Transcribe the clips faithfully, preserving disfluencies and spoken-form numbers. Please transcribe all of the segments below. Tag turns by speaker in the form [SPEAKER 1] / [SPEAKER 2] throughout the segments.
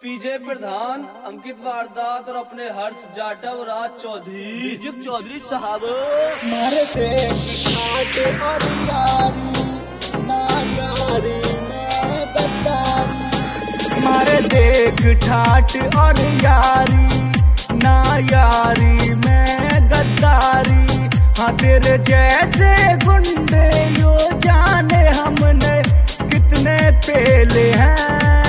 [SPEAKER 1] पीजे प्रधान अंकित वारदात और अपने हर्ष जाटव राज चौधरी बीजुक चौधरी साहब
[SPEAKER 2] मारे थे ठाट और यारी ना यारी में गद्दारी। मारे देख ठाट और यारी ना यारी में गद्दारी। हाँ तेरे जैसे गुंडे यो जाने हमने कितने पेले हैं।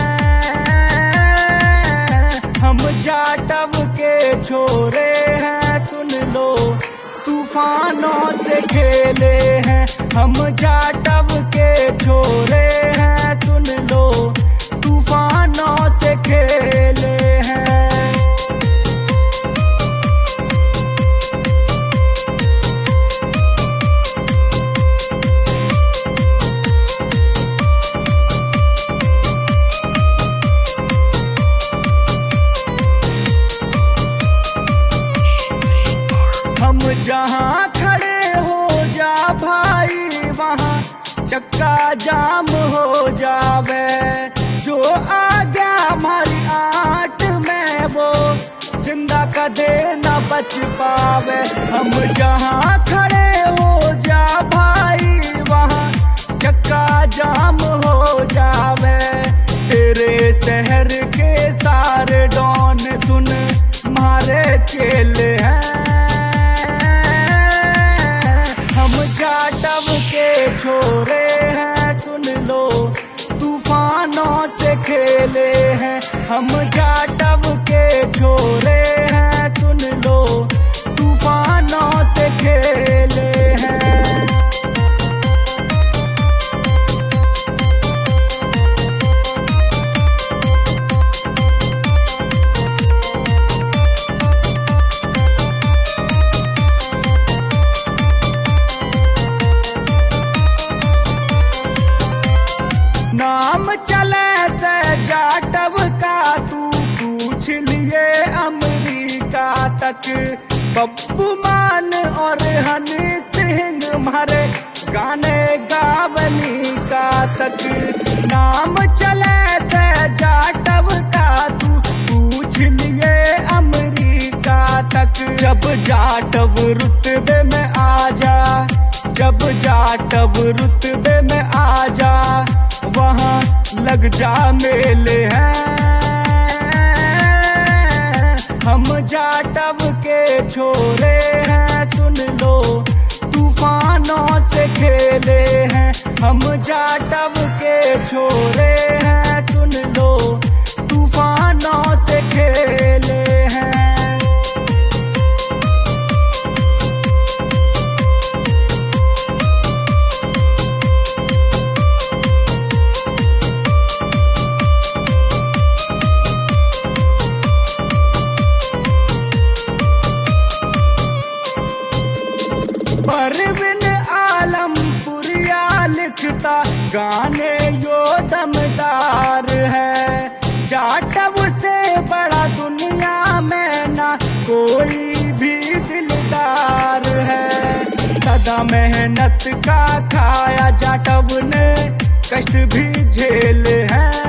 [SPEAKER 2] हम जाटव के छोरे हैं सुन लो तूफानों से खेले हैं। हम जाटव के छोरे हैं सुन लो तूफानों से खेले हैं। हम जहाँ खड़े हो जा भाई वहाँ चक्का जाम हो जावे। जो आ गया हमारी आट में वो जिंदा का दे न बच पावे। हम जहाँ खड़े हो जा भाई वहाँ चक्का जाम हो जावे। तेरे शहर के सारे डॉन सुन मारे चेले हैं। हम जाटव के छोरे हैं सुन लो तूफानों से खेले हैं। हम जाटव के छोरे हैं सुन लो तूफानों से खेले हैं। नाम चले से जाटव का तू पूछ लिए अमेरिका तक। बब्बू मान और हनी सिंह मारे गाने गावनी का तक। नाम चले से जाटव का तू पूछ लिए अमेरिका तक। जब जाटव रुतबे में आ जा जब जाटव रुतबे में आ जा वहाँ लग जा मेले हैं। हम जाटव के छोरे हैं सुन लो तूफानों से खेले हैं। हम जाटव के छोरे हैं सुन लो तूफानों से खेले हैं। परवीन आलमपुरिया लिखता गाने यो दमदार है। जाटव से बड़ा दुनिया में ना कोई भी दिलदार है। सदा मेहनत का खाया जाटव ने कष्ट भी झेले हैं।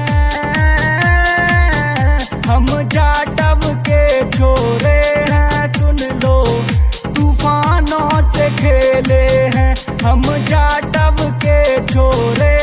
[SPEAKER 2] हम जाटव के छोरे हैं सुन लो तूफानों से खेले हैं। हम जाटव के छोरे